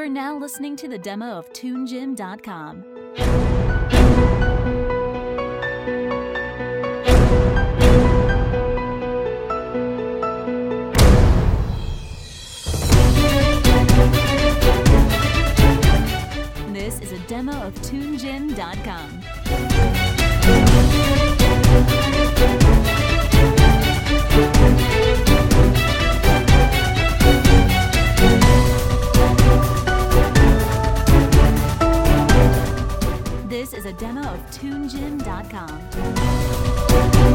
are now listening to the demo of TuneGym.com. This is a demo of TuneGym.com. This is a demo of TuneGym.com.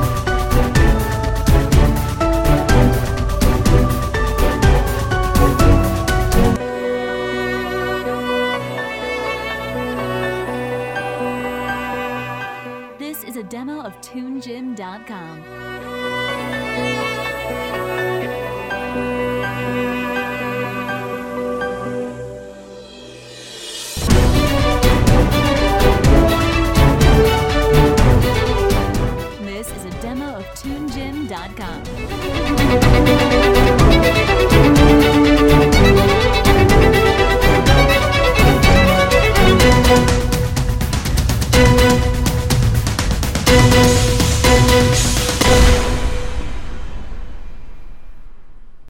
This is a demo of TuneGym.com. This is a demo of TuneGym.com.